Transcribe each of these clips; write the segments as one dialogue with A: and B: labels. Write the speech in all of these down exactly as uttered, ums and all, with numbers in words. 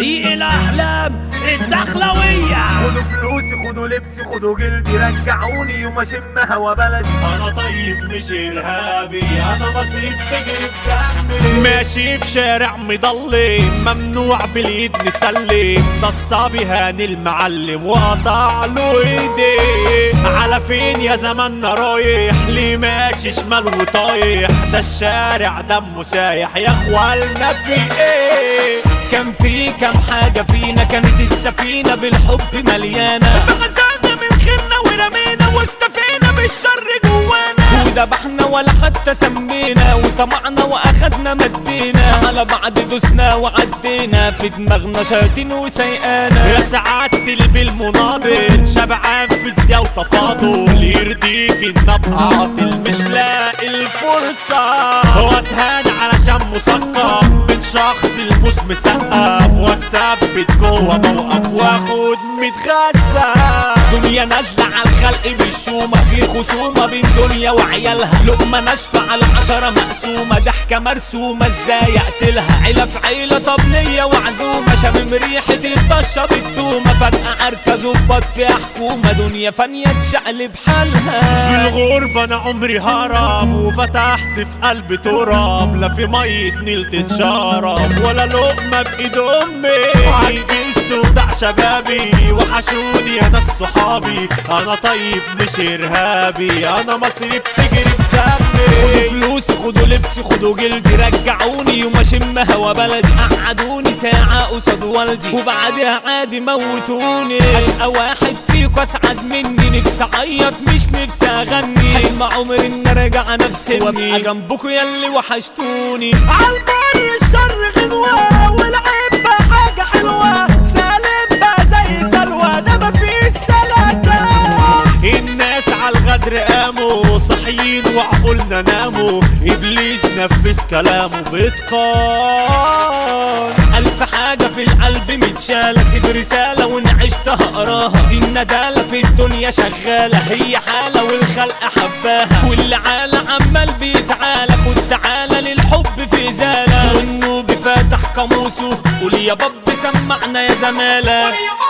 A: فريق الأحلام الدخلوية.
B: خدوا فلوسي خدوا لبسي خدوا جلدي رجعوني يوم اشم هوا بلدي.
C: انا طيب مش ارهابي انا مصري بتجري في دمي. ماشي في شارع مضلم ممنوع باليد نسلم. ده الصبي هاني المعلم وقطع له ايديه. على فين يا زماننا رايح ليه ماشي شمال وطايح. ده الشارع دمه سايح يا اخوالنا في ايه.
A: كان في كام حاجة فينا كانت السفينة بالحب مليانة. غزلنا من خيرنا ورمينا واكتفينا بالشر جوانا. وذبحنا ولا حتى سمينا وطمعنا واخدنا مدينا. على بعض دوسنا وعدينا في دماغنا شياطين وسيئانا.
C: يا سعادة البي المناضل شبعان فيزياء وتفاضل. يرضيك ان ابقى عاطل مش لاقي الفرصة. واتهان علشان مثقف من شخص الموس مسقف. واتثبت جوه موقف واخد متغذى.
A: دنيا نازلة على الخلق بالشومة. في خصومة بين دنيا وعيالها. لقمة ناشفة على عشرة مقسومة. ضحكة مرسومة ازاي اقتلها. عيلة في عيلة طب نية وعزومة. شامم ريحة الطشة بالتومة. فجأة عركة ظبط فيها حكومة. دنيا فانية تشقلب حالها.
C: في الغربة انا عمري هرب وفتحت في قلبي تراب. لا في مية نيل تتشرب ولا لقمة بايد امي. عجزت وضع شبابي وحشوني انا صحابي. انا طيب مش ارهابي انا مصري بتجري في دمي.
A: خدوا فلوسي خدوا لبسي خدوا جلدي رجعوني يوم اشم هوا بلدي. قعدوني ساعة قصاد والدي وبعدها عادي موتوني. اشقى واحد فيكوا اسعد مني. نفسي اعيط مش نفسي اغني. حلم عمري ان ارجع نفسي وابقى جنبكوا ياللي وحشتوني.
C: عالبر الشر غنوة والعيب بقى حاجة حلوة. سالم بقى زي سلوى ده مفيش سلكة. الناس عالغدر قاموا صاحيين وعقولنا ناموا. ابليس نفذ كلامه بإتقان.
A: ألف حاجة في القلب متشالة. سيب رسالة وإن عشت هقراها. دي الندالة في الدنيا شغالة. هي حالة والخلق حباها. واللي عالة عمال بيتعالى. خد تعالى للحب في إزالة. والنوب فاتح قاموسه. قول يا باب سمعنا يا زمالة.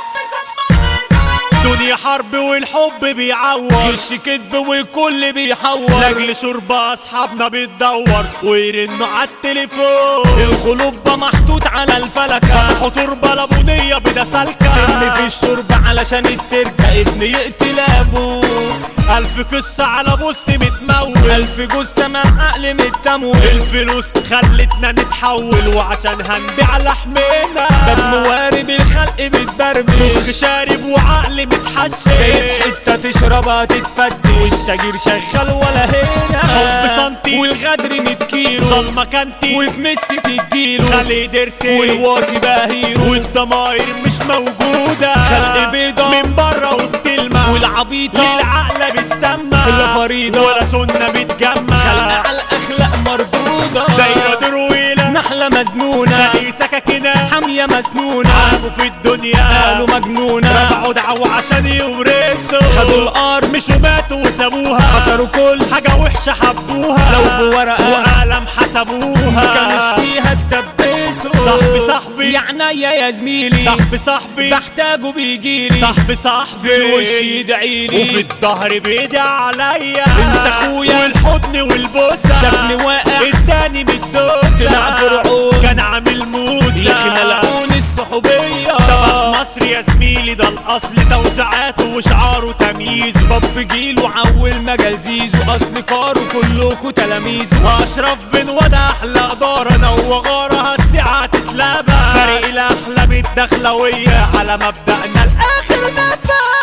C: دنيا حرب والحب بيعور.
A: غش كدب والكل بيحور.
C: لاجل شرب اصحابنا بتدور ويرنوا عالتليفون.
A: القلوب محطوط على الفلكة.
C: فتحوا تربة لابونية بدا سالكة.
A: سن في الشرب علشان التركة. ابن يقتل ابوه.
C: ألف قصة على بوست متمول.
A: ألف جثة مع عقل متمول.
C: الفلوس خلتنا نتحول وعشان هنبيع لحمنا.
A: دم وارب الخلق بتبربش.
C: مخ شارب وعقل متحشش.
A: جايب حتة تشربها تتفتش. والتاجر شغال ولا هنا.
C: حب سنتي
A: والغدر مية كيلو.
C: ظلمة كانتي
A: وتمس تديله.
C: خلي درتي
A: والواطي باهيرو.
C: والضماير مش موجودة.
A: خلق بيضة
C: من بره وبتلمع.
A: والعبيطة
C: للعقلة بتسمع.
A: لا فريضة
C: ولا سنة بتجمع.
A: خلق على الأخلاق مردودة.
C: دايرة درويلة
A: نحلة مزنونة.
C: خلي سكاكينة
A: حامية مسنونة.
C: عابوا في الدنيا
A: قالوا مجنونة.
C: رفعوا دعوة عشان يورثوا.
A: خدوا الأرض
C: مشوا ماتوا وسابوها.
A: خسروا كل
C: حاجة وحشة حبوها.
A: لو بورقة
C: وقلم حسبوها.
A: مكانش فيها تدبسوا.
C: صاحبي صاحبي
A: يعني يا زميلي.
C: صاحبي صاحبي
A: بحتاجه بيجيلي.
C: صاحبي صاحبي
A: في الوش يدعيلي.
C: وفي الظهر بيدعي عليا.
A: انت اخويا
C: والحضن والبوسة.
A: شافني واقع
C: اداني بالدوسة.
A: طلع فرعون
C: كان عامل موسى.
A: يا اخي ملعون الصحوبية.
C: شبه مصر يا زميلي ده الاصل. توزيعاته وشعاره تمييز.
A: باب جيل وعول مجال زيزو. اصل كارو كلكوا تلاميذه.
C: واشرف بن وده احلى اداره. انا وغاره هتسعى تتلابى. فريق الاحلام الدخلويه على مبدأنا الاخر نفس.